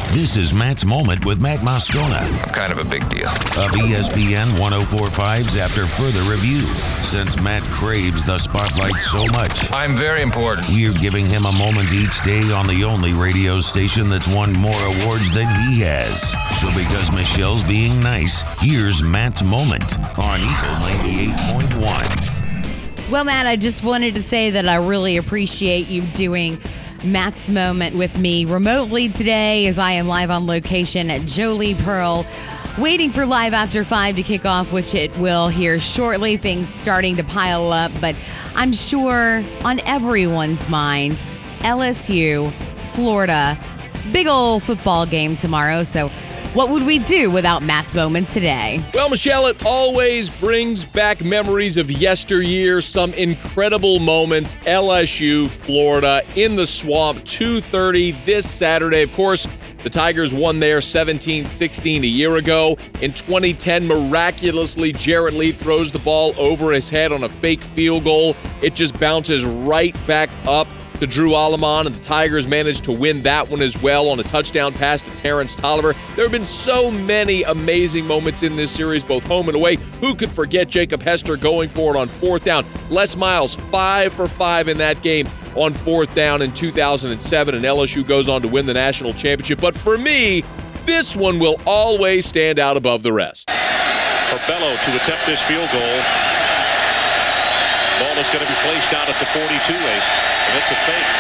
This is Matt's Moment with Matt Moscona I'm kind of a big deal. of ESPN 104.5's After Further Review. Since Matt craves the spotlight so much, I'm very important. we're giving him a moment each day on the only radio station that's won more awards than he has. So because Michelle's being nice, here's Matt's Moment on Eagle 98.1. Well, Matt, I just wanted to say that I really appreciate you doing Matt's Moment with me remotely today, as I am live on location at Jolie Pearl, waiting for Live After 5 to kick off, which it will here shortly. Things starting to pile up, but I'm sure on everyone's mind, LSU, Florida, big old football game tomorrow. So what would we do without Matt's Moment today? Well, Michelle, it always brings back memories of yesteryear, some incredible moments. LSU, Florida, in the Swamp, 2:30 this Saturday. Of course, the Tigers won there 17-16 a year ago. In 2010, miraculously, Jarrett Lee throws the ball over his head on a fake field goal. It just bounces right back up to Drew Alleman, and the Tigers managed to win that one as well on a touchdown pass to Terrence Tolliver. There have been so many amazing moments in this series, both home and away. Who could forget Jacob Hester going for it on fourth down? Les Miles, 5 for 5 in that game on fourth down in 2007, and LSU goes on to win the national championship. But for me, this one will always stand out above the rest. For Bello to attempt this field goal. Ball is going to be placed out at the 42-8. And it's a fake.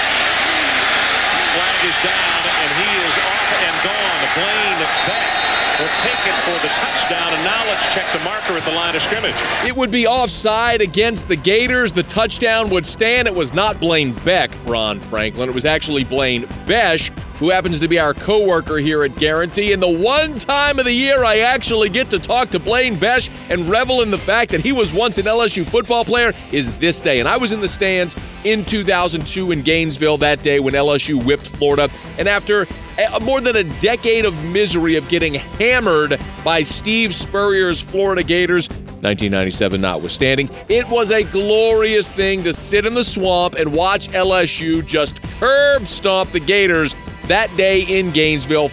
Flag is down, and he is off and gone. Blaine Beck will take it for the touchdown, and now let's check the marker at the line of scrimmage. It would be offside against the Gators. The touchdown would stand. It was not Blaine Beck, Ron Franklin. It was actually Blaine Besh, who happens to be our coworker here at Guarantee. And the one time of the year I actually get to talk to Blaine Besh and revel in the fact that he was once an LSU football player is this day. And I was in the stands in 2002 in Gainesville that day when LSU whipped Florida. And after more than a decade of misery of getting hammered by Steve Spurrier's Florida Gators, 1997 notwithstanding, it was a glorious thing to sit in the Swamp and watch LSU just curb stomp the Gators. That day in Gainesville,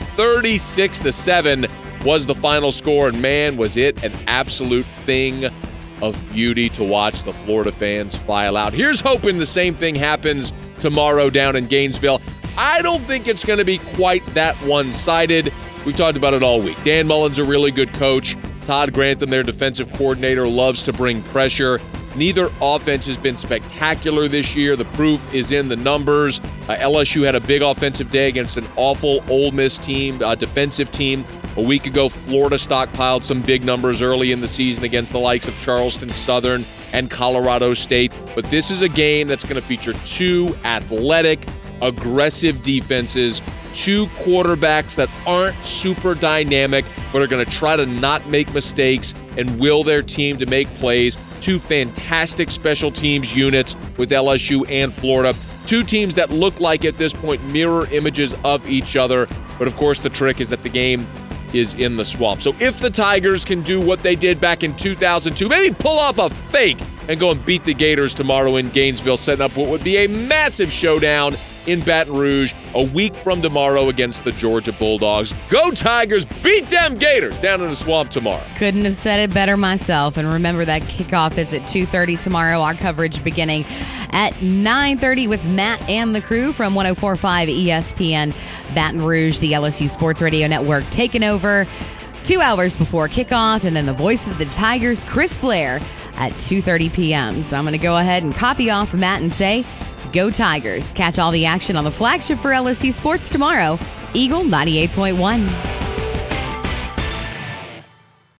36-7 was the final score, and man, was it an absolute thing of beauty to watch the Florida fans file out. Here's hoping the same thing happens tomorrow down in Gainesville. I don't think it's going to be quite that one-sided. We've talked about it all week. Dan Mullen's a really good coach. Todd Grantham, their defensive coordinator, loves to bring pressure. Neither offense has been spectacular this year. The proof is in the numbers. LSU had a big offensive day against an awful Ole Miss team, defensive team. A week ago, Florida stockpiled some big numbers early in the season against the likes of Charleston Southern and Colorado State. But this is a game that's going to feature two athletic, aggressive defenses, two quarterbacks that aren't super dynamic but are going to try to not make mistakes and will their team to make plays. Two fantastic special teams units with LSU and Florida. Two teams that look like, at this point, mirror images of each other. But, of course, the trick is that the game is in the Swamp. So if the Tigers can do what they did back in 2002, maybe pull off a fake and go and beat the Gators tomorrow in Gainesville, setting up what would be a massive showdown in Baton Rouge a week from tomorrow against the Georgia Bulldogs. Go Tigers, beat them Gators down in the Swamp tomorrow. Couldn't have said it better myself. And remember that kickoff is at 2:30 tomorrow. Our coverage beginning at 9:30 with Matt and the crew from 104.5 ESPN Baton Rouge, the LSU Sports Radio Network, taking over 2 hours before kickoff. And then the voice of the Tigers, Chris Blair, at 2:30 p.m. So I'm going to go ahead and copy off of Matt and say, go Tigers. Catch all the action on the flagship for LSU Sports tomorrow, Eagle 98.1.